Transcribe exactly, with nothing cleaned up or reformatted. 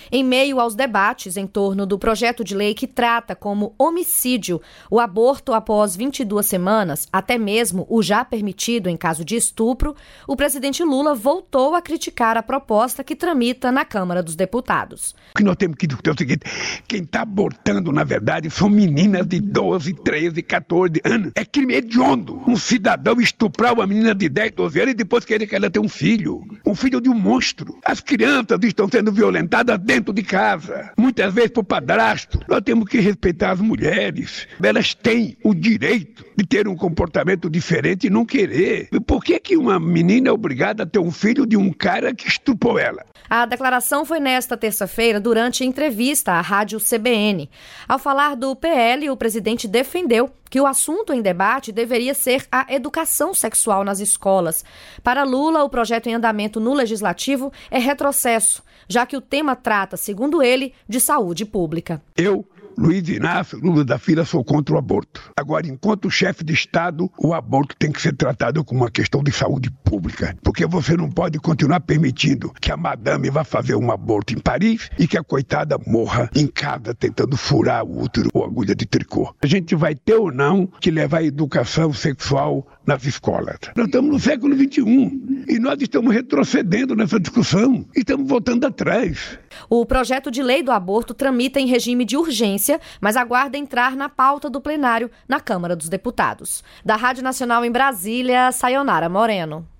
Em meio aos debates em torno do projeto de lei que trata como homicídio o aborto após vinte e duas semanas, até mesmo o já permitido em caso de estupro, o presidente Lula voltou a criticar a proposta que tramita na Câmara dos Deputados. O que nós temos que dizer é o seguinte: quem está abortando, na verdade, são meninas de doze, treze, quatorze anos. É crime hediondo um cidadão estuprar uma menina de dez, doze anos e depois querer que ela tenha um filho. Um filho de um monstro. As crianças estão sendo violentadas dentro de casa, muitas vezes por padrasto. Nós temos que respeitar as mulheres. Elas têm o direito de ter um comportamento diferente e não querer. Por que que uma menina é obrigada a ter um filho de um cara que estuprou ela? A declaração foi nesta terça-feira durante entrevista à rádio C B N. Ao falar do P L, o presidente defendeu que o assunto em debate deveria ser a educação sexual nas escolas. Para Lula, o projeto em andamento no Legislativo é retrocesso, já que o tema trata, segundo ele, de saúde pública. Eu, Luiz Inácio Lula da Filha, sou contra o aborto. Agora, enquanto chefe de Estado, o aborto tem que ser tratado como uma questão de saúde pública. Porque você não pode continuar permitindo que a madame vá fazer um aborto em Paris e que a coitada morra em casa tentando furar o útero ou agulha de tricô. A gente vai ter ou não que levar a educação sexual nas escolas. Nós estamos no século vinte e um e nós estamos retrocedendo nessa discussão. Estamos voltando atrás. O projeto de lei do aborto tramita em regime de urgência, mas aguarda entrar na pauta do plenário na Câmara dos Deputados. Da Rádio Nacional em Brasília, Sayonara Moreno.